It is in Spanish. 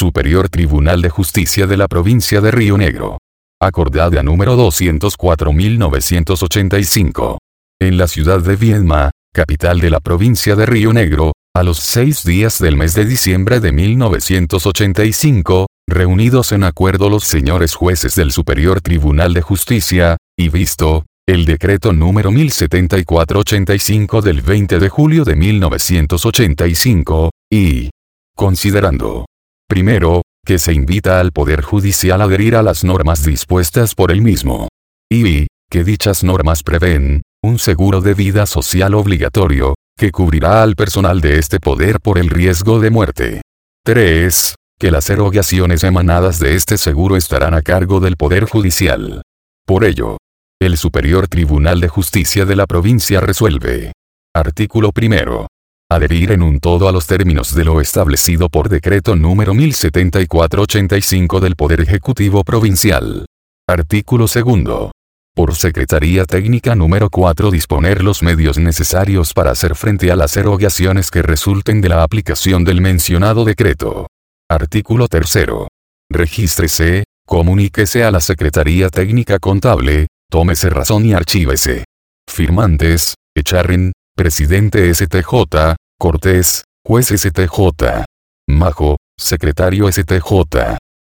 Superior Tribunal de Justicia de la Provincia de Río Negro. Acordada número 204.985. En la ciudad de Viedma, capital de la provincia de Río Negro, a los 6 días del mes de diciembre de 1985, reunidos en acuerdo los señores jueces del Superior Tribunal de Justicia, y visto el decreto número 1074/85 del 20 de julio de 1985, y considerando, primero, que se invita al Poder Judicial a adherir a las normas dispuestas por el mismo, y que dichas normas prevén un seguro de vida social obligatorio, que cubrirá al personal de este poder por el riesgo de muerte. 3. Que las erogaciones emanadas de este seguro estarán a cargo del Poder Judicial. Por ello, el Superior Tribunal de Justicia de la provincia resuelve. Artículo 1. Adherir en un todo a los términos de lo establecido por decreto número 1074/85 del Poder Ejecutivo Provincial. Artículo 2. Por Secretaría Técnica número 4 disponer los medios necesarios para hacer frente a las erogaciones que resulten de la aplicación del mencionado decreto. Artículo 3. Regístrese, comuníquese a la Secretaría Técnica Contable, tómese razón y archívese. Firmantes: Echarren, Presidente STJ, Cortés, Juez STJ. Majo, Secretario STJ.